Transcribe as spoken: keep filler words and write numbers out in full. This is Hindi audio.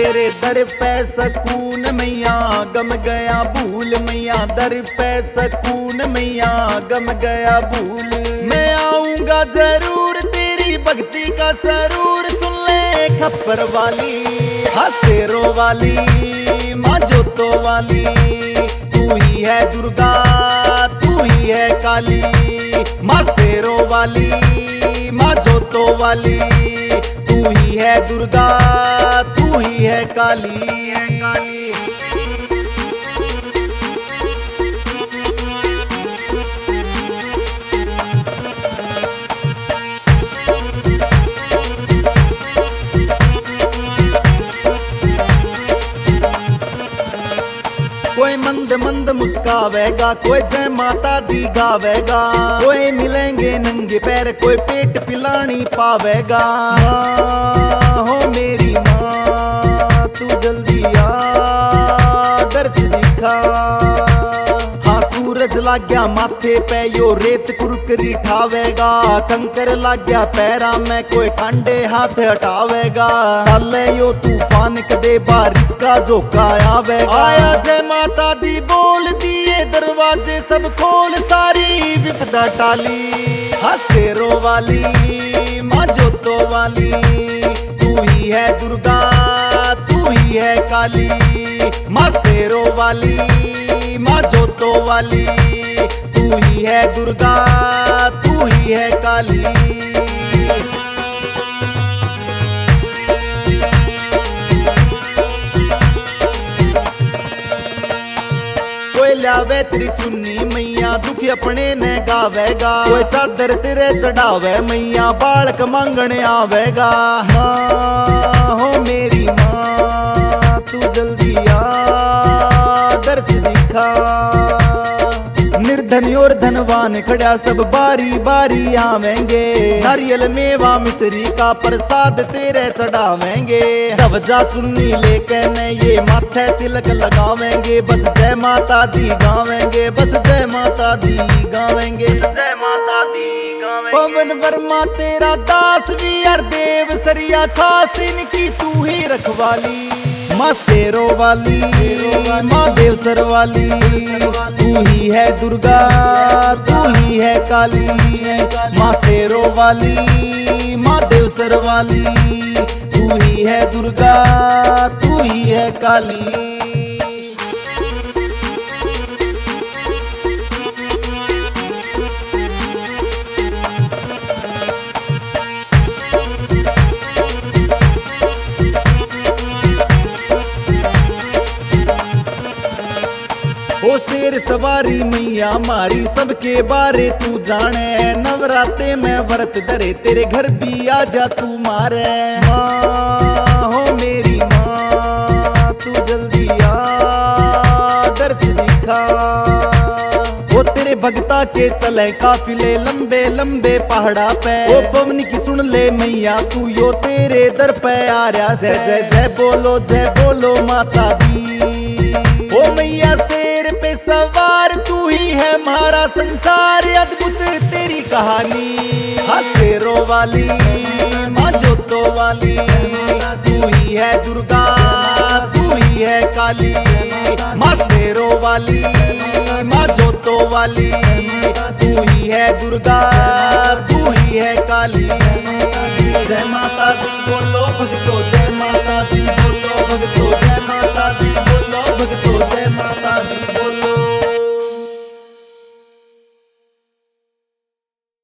तेरे दर पे सकून मैया, गम गया भूल मैया, दर पे सकून मैया, गम गया भूल। मैं आऊंगा जरूर तेरी भक्ति का सरूर, सुन ले खप्पर वाली, हसेरो वाली, माँ जोतो वाली। तू ही है दुर्गा, तू ही है काली, माँ शेरो वाली, माँ जोतो वाली। तू ही है दुर्गा, तू ही है काली, है काली। कोई मंद मंद मुस्कावेगा, कोई जय माता दी गावेगा, कोई मिलेंगे नंगे पैर, कोई पेट पिलानी पावेगा। माँ हो मेरी माँ, तू जल्दी आ दर्श दिखा। हाँ सूरज लाग गया माथे पे, यो रेत कुरकरी ठावेगा, कंकर लाग गया पैरा में, कोई कांडे हाथ हटावेगा। साले यो तूफान कदे बारिश का झोंका आवे, आया जय माता दी बोल दिए दरवाजे सब खोल, सारी विपदा टाली, हसेरो वाली, माँ जोतो वाली। तू ही है दुर्गा, तू ही है काली, माँ शेरो वाली, माँ जोतो वाली। तू ही है दुर्गा, तू ही है काली। कोई लावे तेरी चुन्नी मैया, दुख अपने ने गावेगा, कोई चादर तेरे चढ़ावे मैया, बालक मांगने आवेगा। माँ हो मेरी माँ, तू जल्दी आ दर्श दिखा। निर्धन और धनवान खड़ा सब बारी बारी आवेंगे, नारियल मेवा मिश्री का प्रसाद तेरे चढ़ावेंगे। कब्जा चुन्नी लेके न ये माथे तिलक लगावेंगे, बस जय माता दी गावेंगे, बस जय माता दी गावेंगे, जय माता दी गावेंगे। पवन वर्मा तेरा दास भी हर देव सरिया खास, इनकी तू ही रखवाली, माँ शेरो वाली, माँ देवसर वाली। तू ही है दुर्गा, तू ही है काली, माँ शेरो वाली, माँ देवसर वाली। तू ही है दुर्गा, तू ही है काली। ओ शेर सवारी मैया मारी, सबके बारे तू जाने, नवरात्रे में व्रत धरे तेरे घर भी आजा तू मारे। माँ हो मेरी माँ, तू जल्दी आ दर्श दिखा। वो तेरे भगता के चले काफिले लंबे लंबे पहाड़ा पे, ओ पवनी की सुन ले मैया तू यो तेरे दर पे आ रहा। जय जय जय बोलो, जय बोलो माता दी। ओ मैया शेर पे सवार, तू ही है हमारा संसार, अद्भुत तेरी कहानी, हसेरो वाली, माँ जोतो वाली। तू ही है दुर्गा, तू ही है काली, माँ शेरो वाली, माँ जोतो वाली। तू ही है दुर्गा, तू ही है काली। जय माता दी बोलो भक्तो, जय माता दी बोलो भक्तो, जय माता